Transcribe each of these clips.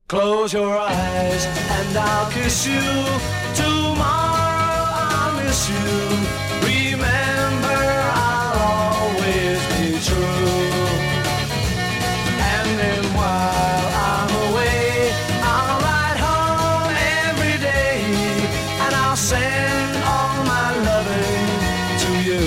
Close your eyes and I'll kiss you. Tomorrow I'll miss you. Remember, I'll always be true. And then while I'm away, I'll ride home every day, and I'll send all my loving to you.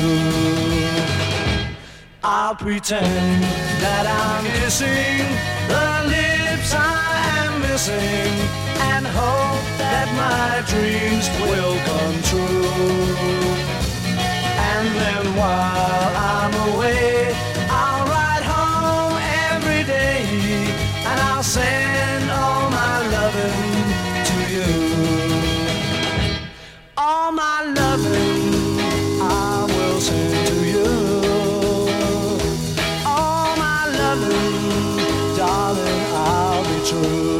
I'll pretend that I'm kissing the lips I am missing, and hope that my dreams will come true. And then while I'm away, I'll ride home every day, and I'll send all my loving to you. All my loving I will send to you. All my loving, darling, I'll be true.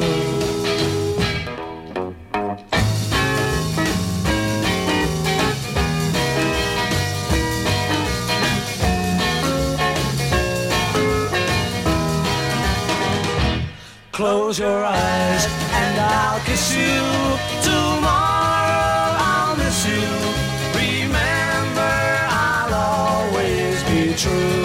Close your eyes and I'll kiss you. Tomorrow I'll miss you. Remember, I'll always be true.